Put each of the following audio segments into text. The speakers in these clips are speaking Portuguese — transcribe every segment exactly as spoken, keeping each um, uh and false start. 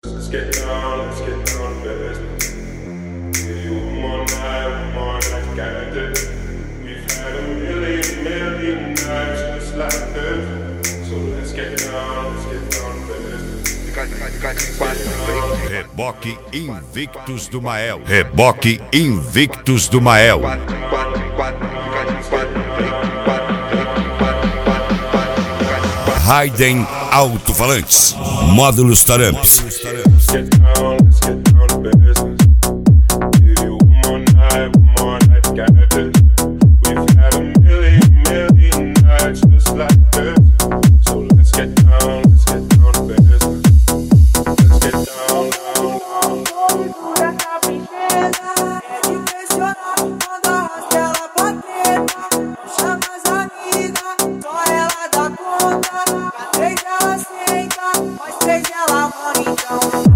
Let's get down, let's get down to business. Give you one more night, one more night, got this. We've had a million, million nights just like this. So let's get down, let's get down to business. Reboque Invictus do Mael. Reboque Invictus do Mael. Raiden Alto-Falantes. Módulos Taramps. Get down, let's get down to business. Give you one more night, one more night, got this. We've had a million, million nights just like this. So let's get down, let's get down to business. Let's get down, down, down, down. Essa princesa é impressionante quando arrasta ela pra treta. Não chama as amigas, só ela dá conta. Pra três ela senta, mas três ela mora então.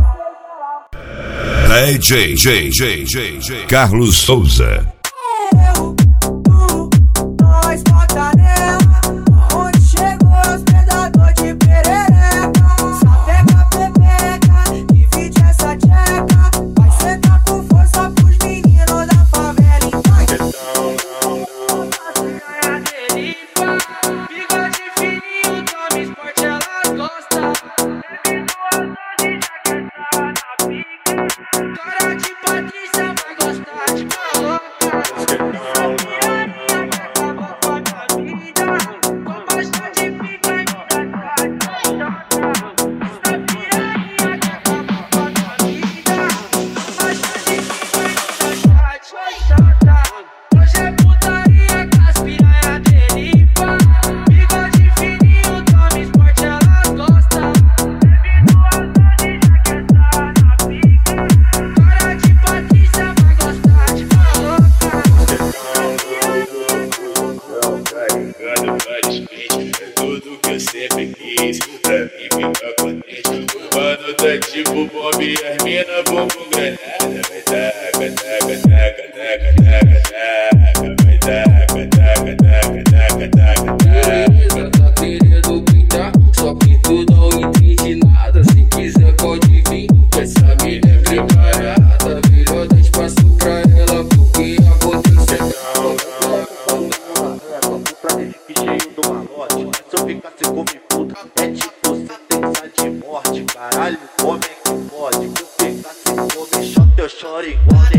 D J, J, J, J, J. Carlos Souza. Eu, tu, nós bota nela. Onde chegou é os predador de perereca. Sapeca, pepeca, divide essa tcheca. Vai sentar com força pros meninos da favela então. Get down, down, down. Piranha deriva, bigode fininho, tome esporte, elas gostam. Bebe duas doses, já quer tá na pica. Cara de Patrícia vai gostar de maloca. Let's get down, down, Piranha que acabou com a minha vida. Com baixa de pica e muita chata. Essa piranha que acabou com a minha vida. Com baixa de pica e muita chata. Hoje é putaria com as piranha deriva. Bigode fininho, tome esporte, elas gostam. Bebe duas doses, já quer tá na pica. Cara de Patrícia vai gostar de maloca. Carregando vários pentes, é tudo que eu sempre quis. Pra mim ficar contente. O mano tá tipo bomba e as mina bumbum granada. Vai taca, taca, taca, taca, taca, taca. Vai taca, taca, taca, taca, taca, taca. Tá querendo pintar, só que tu não entende nada. Se quiser pode vir, que essa mina é preparada. Melhor dar espaço pra ela, porque a potência é down, down. Pra desde cheio do malote. Se eu ficar sem comer puta, é tipo sentença de morte. Caralho, como é que pode? Se eu pegar sem comer shot, eu choro igual.